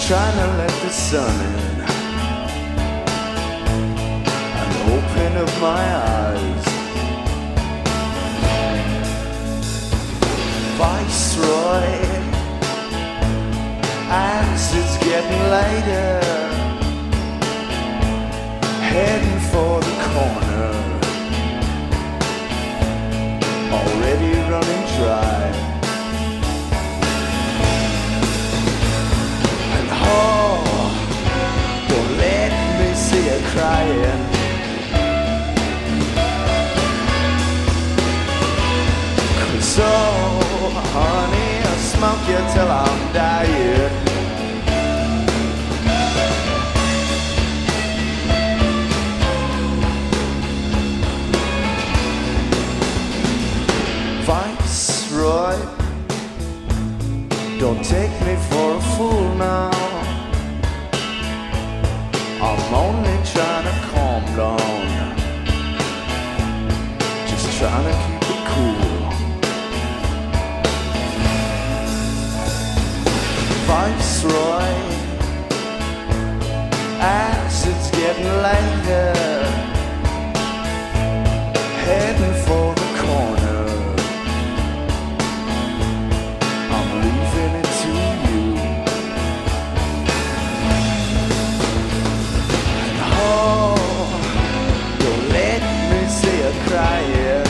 trying to let the sun in and open up my eyes. Viceroy, as it's getting later, heading for the corner, already running dry. And oh, don't let me see you crying. Cause oh, honey, I'll smoke you till I'm dying. Viceroy, don't take me for a fool now. I'm only trying to calm down, just trying to keep it cool. Viceroy, as it's getting later, heading for the corner, I'm leaving it to you. And oh, don't let me see you crying.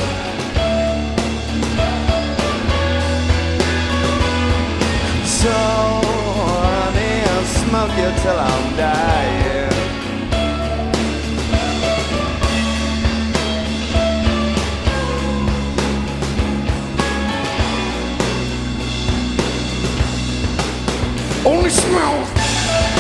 So honey, I'll smoke you till I'm dying. Only smell